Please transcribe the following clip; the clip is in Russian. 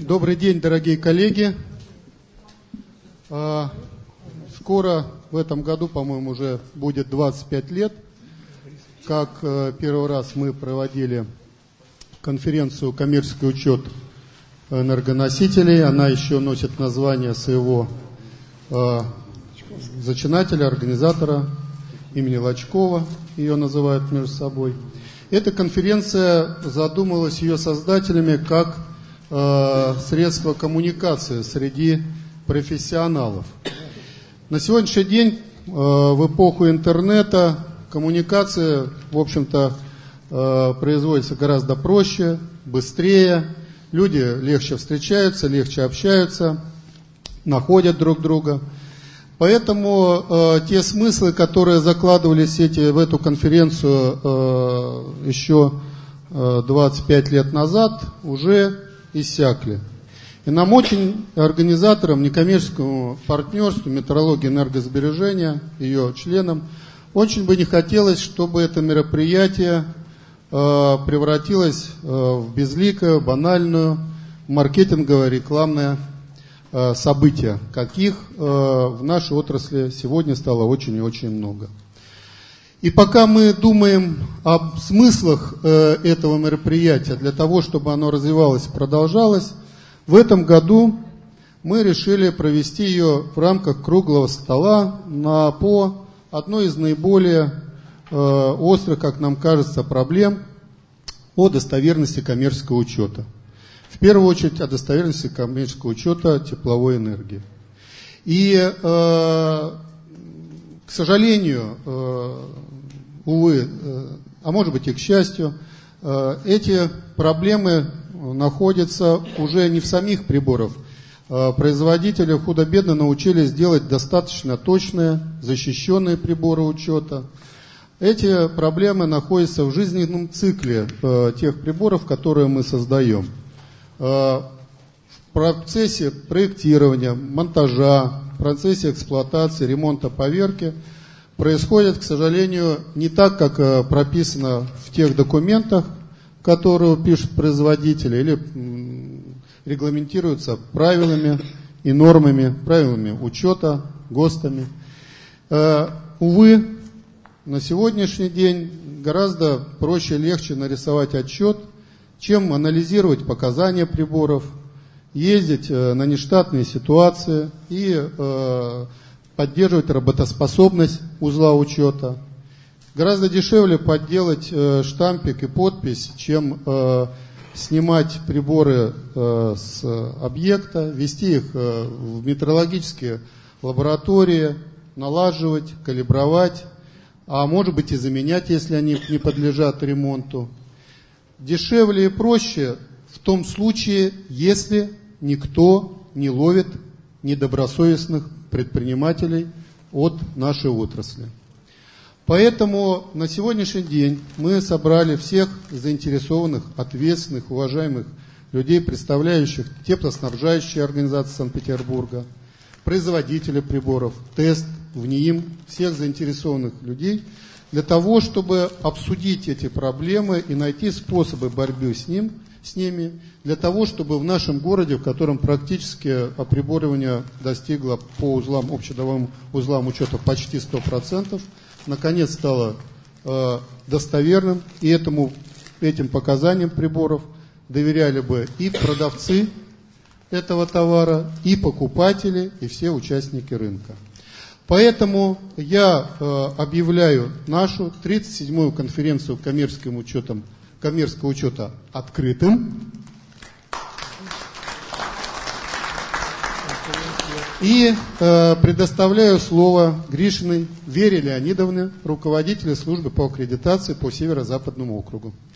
Добрый день, дорогие коллеги. Скоро, в этом году, по-моему, уже будет 25 лет, как первый раз мы проводили конференцию «Коммерческий учет энергоносителей». Она еще носит название своего зачинателя, организатора имени Лачкова, ее называют между собой. Эта конференция задумалась ее создателями как средство коммуникации среди профессионалов. На сегодняшний день, в эпоху интернета, коммуникация, в общем-то, производится гораздо проще, быстрее. Люди легче встречаются, легче общаются, находят друг друга. Поэтому те смыслы, которые закладывались в эту конференцию еще 25 лет назад, уже иссякли. И нам очень, организаторам, некоммерческому партнерству, метрологии энергосбережения, ее членам, очень бы не хотелось, чтобы это мероприятие превратилось в безликое, банальную, маркетинговое, рекламное событие, каких в нашей отрасли сегодня стало очень и очень много. И пока мы думаем об смыслах этого мероприятия для того, чтобы оно развивалось и продолжалось, в этом году мы решили провести ее в рамках круглого стола по одной из наиболее острых, как нам кажется, проблем о достоверности коммерческого учета. В первую очередь о достоверности коммерческого учета тепловой энергии. И, к сожалению, увы, а может быть и к счастью, эти проблемы находятся уже не в самих приборах. Производители худо-бедно научились делать достаточно точные, защищенные приборы учета. Эти проблемы находятся в жизненном цикле тех приборов, которые мы создаем. В процессе проектирования, монтажа, в процессе эксплуатации, ремонта, поверки происходит, к сожалению, не так, как прописано в тех документах, которые пишут производители, или регламентируются правилами и нормами, правилами учета, ГОСТами. Увы, на сегодняшний день гораздо проще и легче нарисовать отчет, чем анализировать показания приборов, ездить на нештатные ситуации и поддерживать работоспособность узла учета. Гораздо дешевле подделать штампик и подпись, чем снимать приборы с объекта, вести их в метрологические лаборатории, налаживать, калибровать, а может быть и заменять, если они не подлежат ремонту. Дешевле и проще в том случае, если никто не ловит недобросовестных предпринимателей от нашей отрасли. Поэтому на сегодняшний день мы собрали всех заинтересованных, ответственных, уважаемых людей, представляющих теплоснабжающие организации Санкт-Петербурга, производителей приборов, ТЭСТ, ВНИИМ, всех заинтересованных людей, для того, чтобы обсудить эти проблемы и найти способы борьбы с ними, для того, чтобы в нашем городе, в котором практически оприборивание достигло по узлам, общедомовым узлам учета почти 100%, наконец стало достоверным, и этим показаниям приборов доверяли бы и продавцы этого товара, и покупатели, и все участники рынка. Поэтому я объявляю нашу 37-ю конференцию коммерческого учета открытым. И предоставляю слово Гришиной Вере Леонидовне, руководителю службы по аккредитации по Северо-Западному округу.